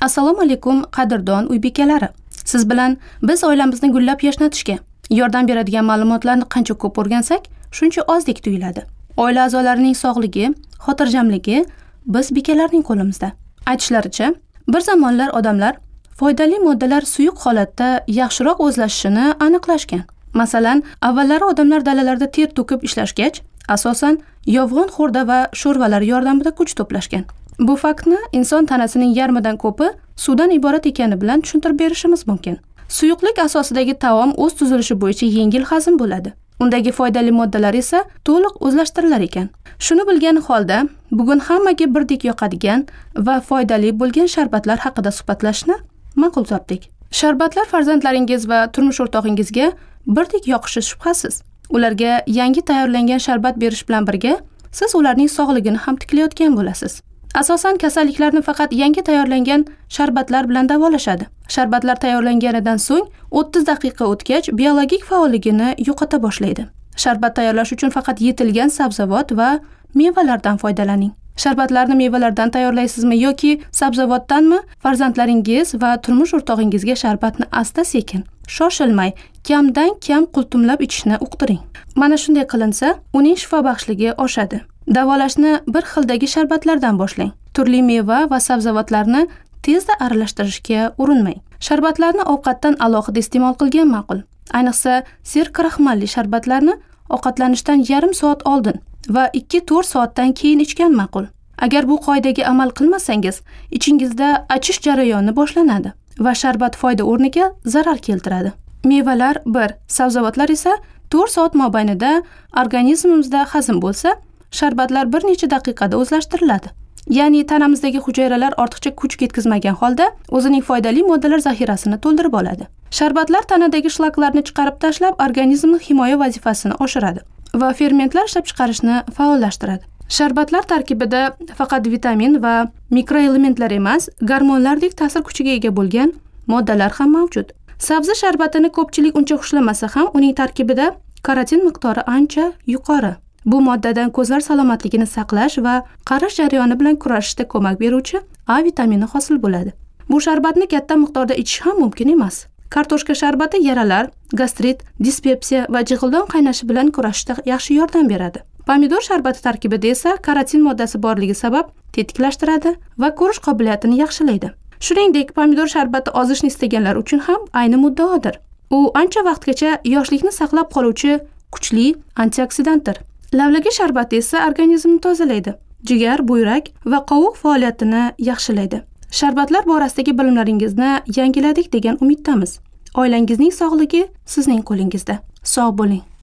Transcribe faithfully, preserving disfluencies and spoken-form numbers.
Assalomu alaykum qadrdon uy bekalari. Siz bilan biz oilamizni gullab yashnatishga yordam beradigan ma'lumotlarni qancha ko'p o'rgansak, shuncha ozdek tuyuladi. Oila a'zolarining sog'ligi, xotirjamligi biz bekalarning qo'limizda. Aytishlaricha, bir zamonlar odamlar foydali moddalar suyuq holatda yaxshiroq o'zlashishini aniqlashgan. Masalan, avvallari odamlar dalalarda ter to'kib ishlashgach, asosan yovg'on xo'rda va sho'rvalar yordamida kuch to'plashgan. Bu faktni inson tanasining yarmidan ko'pi suvdan iborat ekani bilan tushuntirib berishimiz mumkin. Suyuqlik asosidagi taom o'z tuzilishi bo'yicha yengil hazm bo'ladi. Undagi foydali moddalar esa to'liq o'zlashtirilar ekan. Shuni bilgan holda, bugun hammaga birdek yoqadigan va foydali bo'lgan sharbatlar haqida suhbatlashni ma'qul topdik. Sharbatlar farzandlaringiz va turmush o'rtog'ingizga birdek yoqishi shubhasiz. Ularga yangi tayyorlangan sharbat berish bilan birga, siz ularning sog'ligini ham tiklayotgan bo'lasiz. Asosan kasalliklarni faqat yangi tayyorlangan sharbatlar bilan davolashadi. Sharbatlar tayyorlanganidan so'ng o'ttiz daqiqa o'tgach biologik faolligini yo'qota boshlaydi. Sharbat tayyorlash uchun faqat yetilgan sabzavot va mevalardan foydalaning. Sharbatlarni mevalardan tayyorlaysizmi yoki sabzavotdanmi? Farzandlaringiz va turmush o'rtog'ingizga sharbatni asta-sekin, shoshilmay, kamdan kam qultumlab ichishni uqtiring. Mana shunday qilinsa, uning shifobaxshligi oshadi. Davolashni bir xildagi sharbatlardan boshlang. Turli meva va sabzavotlarni tezda aralashtirishga urinmang. Sharbatlarni ovqatdan alohida iste'mol qilgan ma'qul. Ayniqsa, sir kraxmalli sharbatlarni ovqatlanishdan yarim soat oldin va ikki to'rt soatdan keyin ichgan ma'qul. Agar bu qoidaga amal qilmasangiz, ichingizda achish jarayoni boshlanadi va sharbat foyda o'rniga zarar keltiradi. Mevalar bir, sabzavotlar esa to'rt soat mobaynida organizmimizda hazm bo'lsa, sharbatlar bir necha daqiqada o'zlashtiriladi. Ya'ni tanamizdagi hujayralar ortiqcha kuch ketkazmagan holda o'zining foydali moddalar zaxirasini to'ldirib oladi. Sharbatlar tanadagi shlaklarni chiqarib tashlab, organizmning himoya vazifasini oshiradi va fermentlar ishlab chiqarishni faollashtiradi. Sharbatlar tarkibida faqat vitamin va mikroelementlar emas, gormonlardek ta'sir kuchiga ega bo'lgan moddalar ham mavjud. Sabzi sharbatini ko'pchilik uncha xushlamasa ham, uning tarkibida karotin miqdori ancha yuqori. Bu moddadan ko'zlar salomatligini saqlash va qarish jarayoni bilan kurashishda ko'mak beruvchi A vitamini hosil bo'ladi. Bu sharbatni katta miqdorda ichish ham mumkin emas. Kartoshka sharbati yaralar, gastrit, dispepsiya va jig'ildon qaynashi bilan kurashishda yaxshi yordam beradi. Pomidor sharbati tarkibida esa karotin moddasi borligi sabab tetiklashtiradi va ko'rish qobiliyatini yaxshilaydi. Shuningdek, pomidor sharbati ozishni istaganlar uchun ham ayni muddaodir. U ancha vaqtgacha yoshlikni saqlab qoluvchi kuchli antioksidantdir. Lavlagi sharbati esa organizmni tozalaydi, jigar, buyrak va qovoq faoliyatini yaxshilaydi. Sharbatlar borasidagi bilimlaringizni yangiladik degan umiddamiz. Oilangizning sog'ligi sizning qo'lingizda. Sog' bo'ling.